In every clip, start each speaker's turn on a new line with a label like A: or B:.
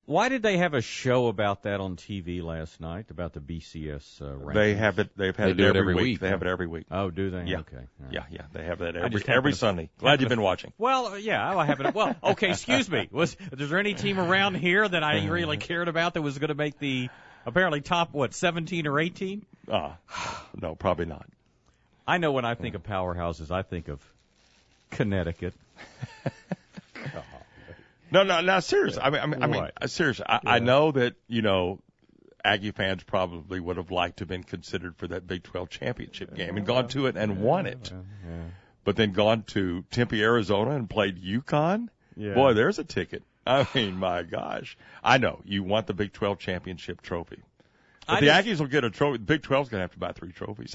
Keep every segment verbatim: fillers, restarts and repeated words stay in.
A: Why did they have a show about that on T V last night, about the B C S uh, rankings?
B: They have it. They've had
C: They
B: it
C: do it
B: every,
C: every
B: week.
C: week,
B: They
C: yeah.
B: have it every week.
A: Oh, do they?
B: Yeah.
A: Okay. All right.
B: Yeah, yeah. They have that
A: I
B: every
A: just happen
B: every
A: to-
B: Sunday. Glad you've been watching.
A: Well, yeah, I haven't. Well, okay, excuse me. Was, was there any team around here that I really cared about that was going to make the apparently top, what, seventeen or eighteen?
B: Uh, no, probably not.
A: I know when I think of powerhouses, I think of Connecticut.
B: No, no, no. Seriously, I mean, I mean, I mean
A: What?
B: seriously. I, I know that you know, Aggie fans probably would have liked to have been considered for that Big twelve championship game and gone to it and won it,
A: Yeah.
B: but then gone to Tempe, Arizona, and played UConn.
A: Yeah.
B: Boy, there's a ticket. I mean, my gosh. I know you want the Big twelve championship trophy. But
A: I
B: the
A: just-
B: Aggies will get a trophy. The Big twelve's going to have to buy three trophies.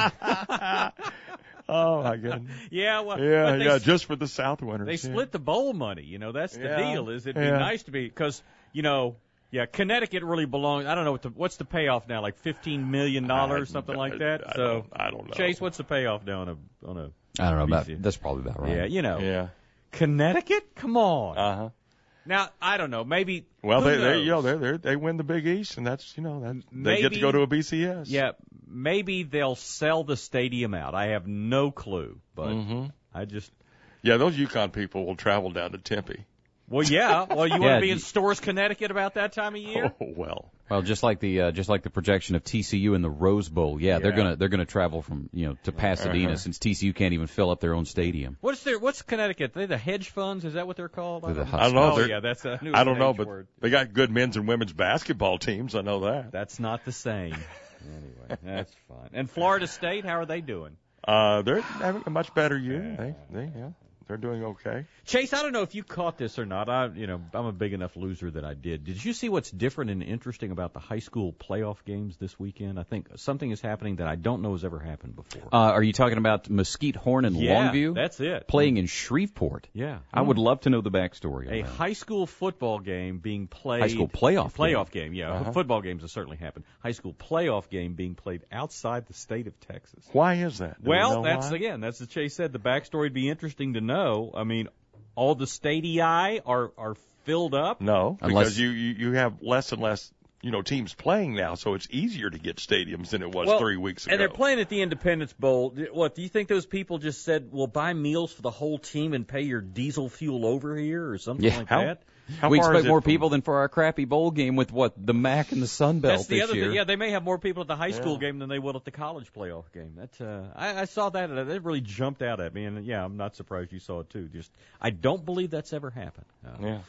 B: Oh, my goodness.
A: Yeah, well,
B: Yeah,
A: but they,
B: yeah,
A: s-
B: just for the South winners.
A: they
B: yeah.
A: split the bowl money. You know, that's the
B: Yeah.
A: deal. Is it'd
B: Yeah.
A: be nice to be because you know, yeah, Connecticut really belongs. I don't know what the, what's the payoff now, like fifteen million dollars,
B: I-
A: something like
B: I-
A: that.
B: I
A: so
B: don't- I don't know.
A: Chase, what's the payoff now on a on a?
C: I don't know. About,
A: B C.
C: that's probably about right.
A: Yeah, you know,
B: Yeah.
A: Connecticut. Come on.
B: Uh-huh.
A: Now I don't know. Maybe.
B: Well,
A: who
B: they, they, you know,
A: knows?
B: they, they, they win the Big East, and that's, you know, that, they get to
A: Maybe-
B: go to a B C S.
A: Yeah, maybe they'll sell the stadium out. I have no clue, but
B: Mm-hmm.
A: I just.
B: Yeah, those Yukon people will travel down to Tempe.
A: Well, yeah. Well, you want
C: Yeah,
A: to be in
C: you-
A: Stores, Connecticut about that time of year?
B: Oh, well.
C: Well, just like the uh, just like the projection of T C U in the Rose Bowl. Yeah, they're
A: Yeah.
C: gonna they're gonna travel from you know to Pasadena
B: Uh-huh.
C: since T C U can't even fill up their own stadium.
A: What's their What's Connecticut? They the hedge funds? Is that what they're called?
C: They're the
B: I don't know.
A: Oh
B: They're-
A: yeah, that's a. I, knew it
B: I
A: was
B: don't
A: an
B: know,
A: H
B: but
A: word.
B: they got good men's and women's basketball teams. I know that.
A: That's not the same. Anyway, that's fine. And Florida State, how are they doing?
B: Uh, they're having a much better year. They, they, yeah, they're doing okay.
A: Chase, I don't know if you caught this or not. I, you know, I'm a big enough loser that I did. Did you see what's different and interesting about the high school playoff games this weekend? I think something is happening that I don't know has ever happened before.
C: Uh, are you talking about Mesquite Horn and
A: yeah,
C: Longview
A: that's it.
C: playing in Shreveport?
A: Yeah.
C: I would love to know the backstory.
A: A
C: on that.
A: high school football game being played.
C: High school playoff game.
A: Playoff game, yeah.
B: Uh-huh.
A: Football games have certainly happened. High school playoff game being played outside the state of Texas.
B: Why is that? Do we
A: Well,
B: know
A: that's
B: why?
A: again, that's what Chase said. The backstory would be interesting to know. I mean, all the stadii are are filled up.
B: No, because
C: Unless-
B: you, you, you have less and less, you know, teams playing now, so it's easier to get stadiums than it was
A: Well,
B: three weeks ago.
A: And they're playing at the Independence Bowl. What, do you think those people just said, well, buy meals for the whole team and pay your diesel fuel over here or something
C: Yeah.
A: like
B: How-
A: that?
B: How
C: we
B: far
C: expect
B: is it
C: more
B: from-
C: people than for our crappy bowl game with what the M A C and the Sun Belt
A: That's the
C: this
A: other
C: year.
A: thing. Yeah, they may have more people at the high school
B: Yeah.
A: game than they will at the college playoff game. That's uh, I, I saw that and it really jumped out at me. And yeah, I'm not surprised you saw it too. Just I don't believe that's ever happened. Uh,
B: Yeah.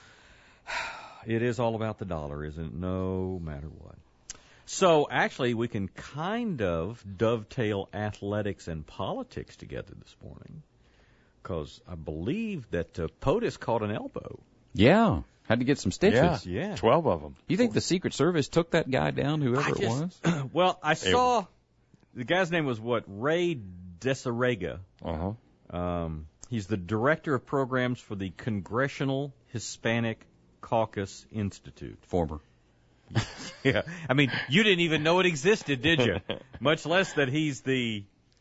A: It is all about the dollar, isn't it? No matter what. So actually, we can kind of dovetail athletics and politics together this morning, because I believe that uh, POTUS caught an elbow.
C: Yeah, had to get some stitches.
B: Yeah.
A: Yeah.
B: Twelve of them.
C: You think the Secret Service took that guy down, whoever
A: I
C: it
A: just-
C: was?
A: Well, I saw the guy's name was what Ray Desarega.
B: Uh huh.
A: Um, he's the director of programs for the Congressional Hispanic Caucus Institute.
C: Former.
A: Yeah, I mean, you didn't even know it existed, did you? Much less that he's the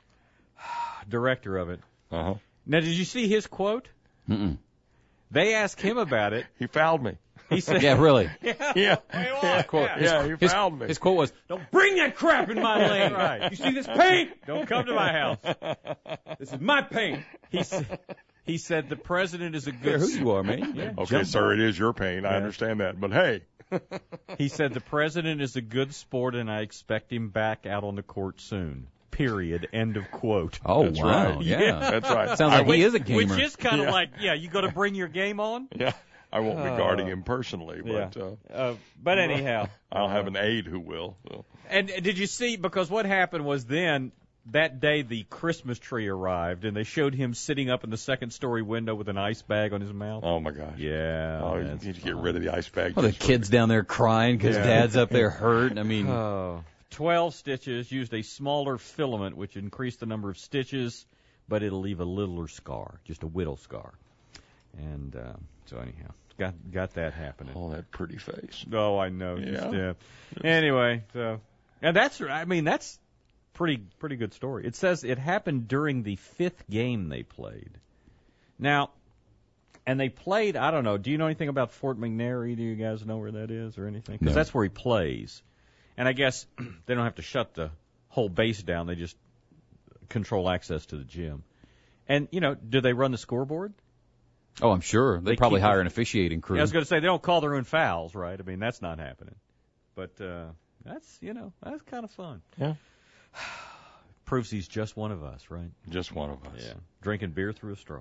A: director of it.
B: Uh huh.
A: Now, did you see his quote?
C: Mm-mm.
A: They asked him about it.
B: He fouled me.
A: He said,
C: Yeah, really.
A: yeah,
B: Yeah.
A: yeah,
C: Quote.
A: yeah.
C: His,
B: Yeah, he
C: his,
B: fouled me.
C: his quote was,
A: Don't bring that crap in my lane. Right. You see this paint? Don't come to my house. This is my paint. He said, he said the president is a
C: "Care
A: good.
C: who you are, man."
A: Yeah,
B: Okay,
A: jump
B: sir, it is your pain. I
A: Yeah.
B: understand that. But hey,
A: He said the president is a good sport, and I expect him back out on the court soon. Period. End of quote.
C: Oh,
B: That's
C: wow.
B: right.
C: Yeah.
B: that's right.
C: Sounds
B: I
C: like
B: won't-
C: he is a gamer.
A: Which is kind of
B: Yeah.
A: like, yeah, you got to bring your game on.
B: Yeah. I won't be guarding
A: Oh.
B: him personally, but uh,
A: Uh, but anyhow.
B: I'll have an aide who will. So.
A: And did you see, because what happened was then, that day the Christmas tree arrived, and they showed him sitting up in the second-story window with an ice bag on his mouth.
B: Oh my gosh.
A: Yeah.
B: Oh, you
A: that's
B: need to get
A: fun.
B: rid of the ice bag.
C: Well, the
B: just for-
C: kid's down there crying because
A: Yeah.
C: dad's up there hurt. I mean,
A: Oh. Twelve stitches, used a smaller filament, which increased the number of stitches, but it'll leave a littler scar, just a whittle scar. And uh, so anyhow, got got that happening.
B: Oh, that pretty face.
A: Oh, I know.
B: Yeah.
A: Just, uh, anyway, so and that's I mean that's pretty pretty good story. It says it happened during the fifth game they played. Now, And they played, I don't know, do you know anything about Fort McNairy? Do you guys know where that is or anything? Because
C: No.
A: that's where he plays. And I guess they don't have to shut the whole base down. They just control access to the gym. And, you know, do they run the scoreboard?
C: Oh, I'm sure. They,
A: They
C: probably
A: keep-
C: hire an officiating crew.
A: Yeah, I was going to say, they don't call their own fouls, right? I mean, that's not happening. But uh, that's, you know, that's kind of fun.
B: Yeah.
A: Proves he's just one of us, right?
B: Just one of us.
A: Yeah. Drinking beer through a straw.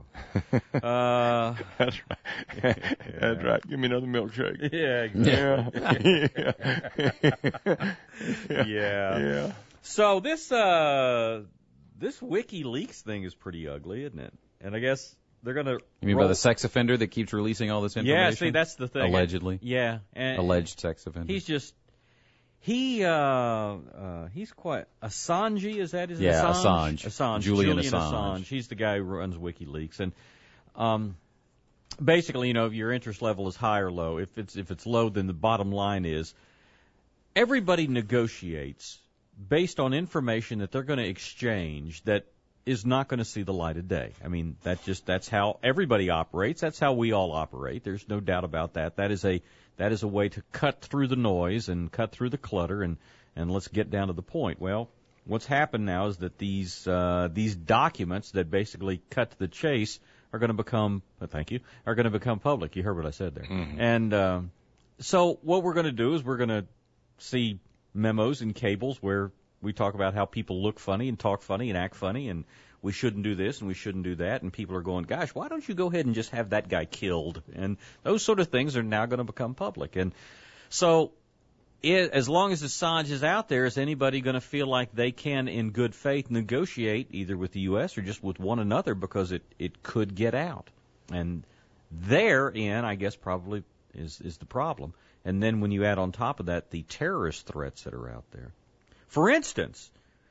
A: uh,
B: That's right. That's right. Give me another milkshake.
A: yeah,
B: Yeah.
A: yeah.
B: Yeah.
A: So this uh, this WikiLeaks thing is pretty ugly, isn't it? And I guess they're going to
C: You mean by the sex offender that keeps releasing all this information?
A: Yeah, see, that's the thing.
C: Allegedly.
A: Yeah. And
C: Alleged sex offender.
A: He's just, he, uh, uh, he's quite, Assange, is that his
C: Yeah,
A: Assange?
C: Assange.
A: Assange.
C: Julian
A: Julian
C: Assange.
A: He's the guy who runs WikiLeaks. And, um, basically, you know, if your interest level is high or low, if it's, if it's low, then the bottom line is everybody negotiates based on information that they're going to exchange that is not going to see the light of day. I mean, that just, that's how everybody operates. That's how we all operate. There's no doubt about that. That is a, that is a way to cut through the noise and cut through the clutter and, and let's get down to the point. Well, what's happened now is that these, uh, these documents that basically cut to the chase are going to become, uh, thank you, are going to become public. You heard what I said there.
B: Mm-hmm.
A: And, uh, so what we're going to do is we're going to see memos and cables where we talk about how people look funny and talk funny and act funny and we shouldn't do this and we shouldn't do that. And people are going, gosh, why don't you go ahead and just have that guy killed? And those sort of things are now going to become public. And so it, as long as Assange is out there, is anybody going to feel like they can, in good faith, negotiate either with the U S or just with one another because it, it could get out? And therein, I guess, probably is, is the problem. And then when you add on top of that the terrorist threats that are out there. For instance,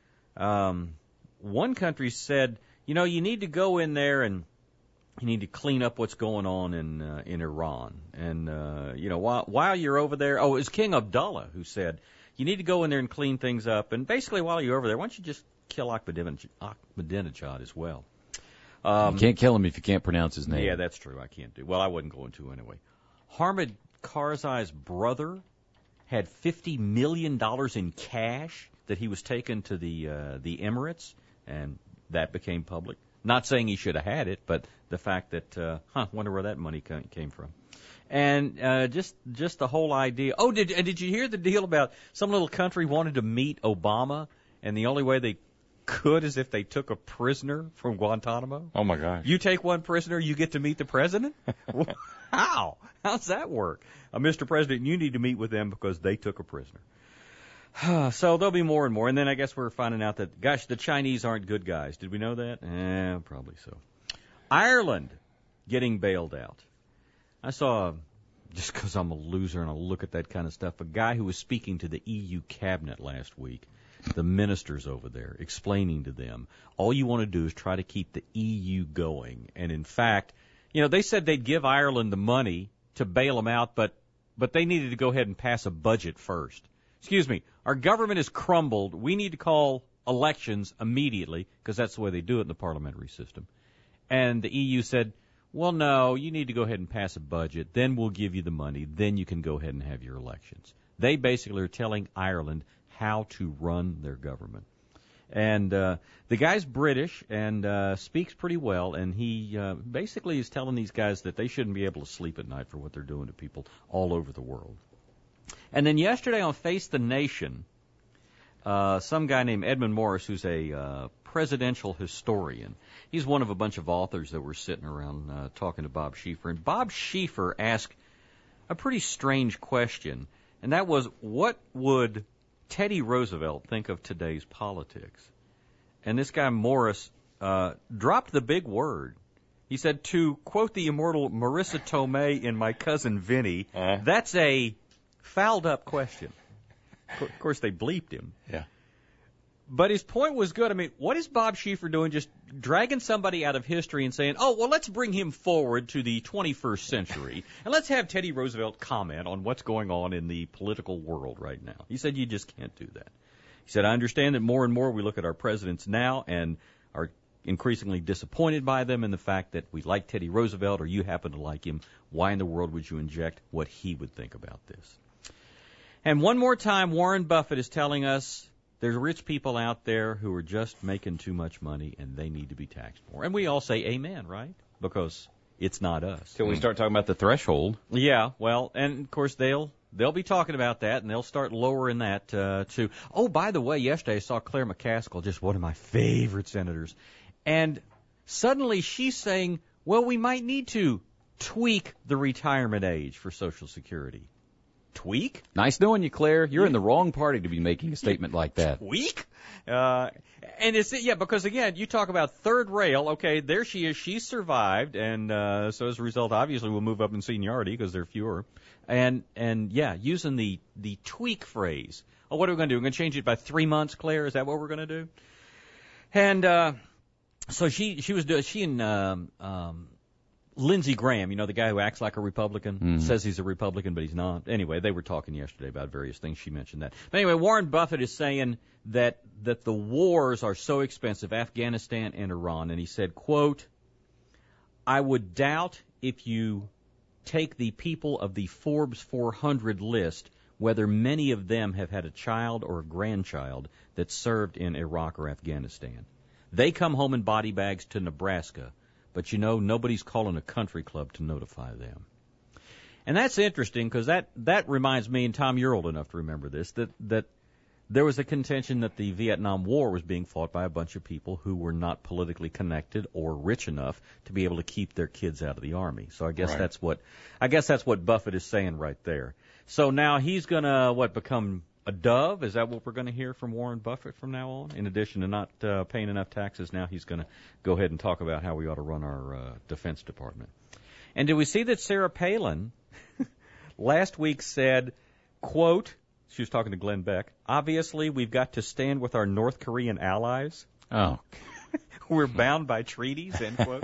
A: um, one country said, you know, you need to go in there and you need to clean up what's going on in uh, in Iran. And, uh, you know, while, while you're over there, oh, it was King Abdullah who said, you need to go in there and clean things up. And basically, while you're over there, why don't you just kill Ahmadinejad, Ahmadinejad as well? Um,
C: you can't kill him if you can't pronounce his name.
A: Yeah, that's true. I can't do. Well, I wasn't going to anyway. Hamid Karzai's brother had fifty million dollars in cash that he was taken to the uh, the Emirates, and that became public. Not saying he should have had it, but the fact that, uh, huh, wonder where that money came from. And uh, just just the whole idea. Oh, did did you hear the deal about some little country wanted to meet Obama, and the only way they could is if they took a prisoner from Guantanamo?
B: Oh my gosh.
A: You take one prisoner, you get to meet the president? How? How's that work? Uh, Mister President, you need to meet with them because they took a prisoner. So there'll be more and more. And then I guess we're finding out that, gosh, the Chinese aren't good guys. Did we know that? Eh, probably so. Ireland getting bailed out. I saw, just because I'm a loser and I look at that kind of stuff, a guy who was speaking to the E U cabinet last week, the ministers over there, explaining to them, all you want to do is try to keep the E U going. And in fact, you know, they said they'd give Ireland the money to bail them out, but but they needed to go ahead and pass a budget first. Excuse me, our government has crumbled. We need to call elections immediately, because that's the way they do it in the parliamentary system. And the E U said, well, no, you need to go ahead and pass a budget, then we'll give you the money, then you can go ahead and have your elections. They basically are telling Ireland how to run their government. And uh, the guy's British and uh, speaks pretty well, and he uh, basically is telling these guys that they shouldn't be able to sleep at night for what they're doing to people all over the world. And then yesterday on Face the Nation, uh, some guy named Edmund Morris, who's a uh, presidential historian, he's one of a bunch of authors that were sitting around uh, talking to Bob Schieffer. And Bob Schieffer asked a pretty strange question, and that was, what would Teddy Roosevelt think of today's politics? And this guy Morris uh, dropped the big word. He said, to quote the immortal Marissa Tomei in My Cousin Vinny,
B: uh.
A: that's a fouled up question. Of course, they bleeped him.
B: Yeah.
A: But his point was good. I mean, what is Bob Schieffer doing? Just dragging somebody out of history and saying, oh, well, let's bring him forward to the twenty-first century, and let's have Teddy Roosevelt comment on what's going on in the political world right now. He said, you just can't do that. He said, I understand that more and more we look at our presidents now, and our increasingly disappointed by them and the fact that we like Teddy Roosevelt or you happen to like him. Why in the world would you inject what he would think about this? And one more time, Warren Buffett is telling us there's rich people out there who are just making too much money and they need to be taxed more. And we all say amen, right? Because it's not us.
C: Till we start talking about the threshold.
A: Yeah, well, and of course they'll they'll be talking about that, and they'll start lowering that uh, too. Oh, by the way, yesterday I saw Claire McCaskill, just one of my favorite senators, and suddenly she's saying, well, we might need to tweak the retirement age for Social Security. Tweak?
C: Nice knowing you, Claire. You're in the wrong party to be making a statement like that.
A: Tweak? Uh, and it's, yeah, because again, you talk about third rail. Okay, there she is. She survived. And, uh, so as a result, obviously we'll move up in seniority because there are fewer. And, and yeah, using the, the tweak phrase. Oh, what are we going to do? We're going to change it by three months, Claire? Is that what we're going to do? And, uh, so she, she was doing, she and, um, um, Lindsey Graham, you know, the guy who acts like a Republican, mm-hmm. says he's a Republican, but he's not. Anyway, they were talking yesterday about various things. She mentioned that. But anyway, Warren Buffett is saying that, that the wars are so expensive, Afghanistan and Iran, and he said, quote, I would doubt if you take the people of the Forbes four hundred list, whether many of them have had a child or a grandchild that served in Iraq or Afghanistan. They come home in body bags to Nebraska. But, you know, nobody's calling a country club to notify them. And that's interesting because that, that reminds me, and Tom, you're old enough to remember this, that, that there was a contention that the Vietnam War was being fought by a bunch of people who were not politically connected or rich enough to be able to keep their kids out of the Army. So I guess
B: right.
A: that's what I guess that's what Buffett is saying right there. So now he's going to, what, become a dove? Is that what we're going to hear from Warren Buffett from now on? In addition to not uh, paying enough taxes, now he's going to go ahead and talk about how we ought to run our uh, Defense Department. And did we see that Sarah Palin last week said, quote, she was talking to Glenn Beck, obviously we've got to stand with our North Korean allies.
C: Oh.
A: We're bound by treaties, end quote.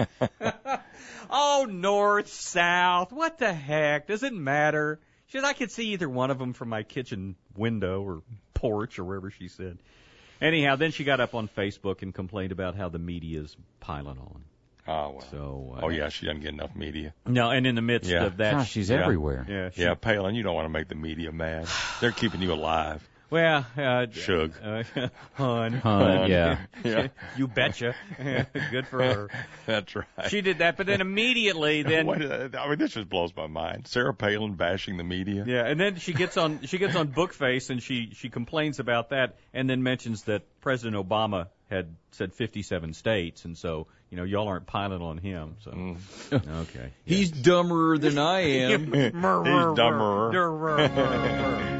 A: Oh, North, South, what the heck? Does it matter? She said, I could see either one of them from my kitchen window or porch or wherever she said. Anyhow, then she got up on Facebook and complained about how the media is piling on.
B: Oh, well.
A: So, uh,
B: oh, yeah, she doesn't get enough media.
A: No, and in the midst
B: yeah.
A: of that.
C: Gosh, she's
A: yeah,
C: everywhere.
A: Yeah, she,
B: yeah, Palin, you don't want to make the media mad. They're keeping you alive.
A: Well, uh,
B: Shug.
A: Uh, hun.
C: Hun, yeah.
B: yeah.
A: You betcha. Good for her.
B: That's right.
A: She did that, but then immediately, then.
B: Wait, I mean, this just blows my mind. Sarah Palin bashing the media.
A: Yeah, and then she gets on she gets on Bookface and she she complains about that, and then mentions that President Obama had said fifty-seven states, and so you know y'all aren't piling on him. So mm. okay,
C: he's dumber than I am.
B: He's dumber.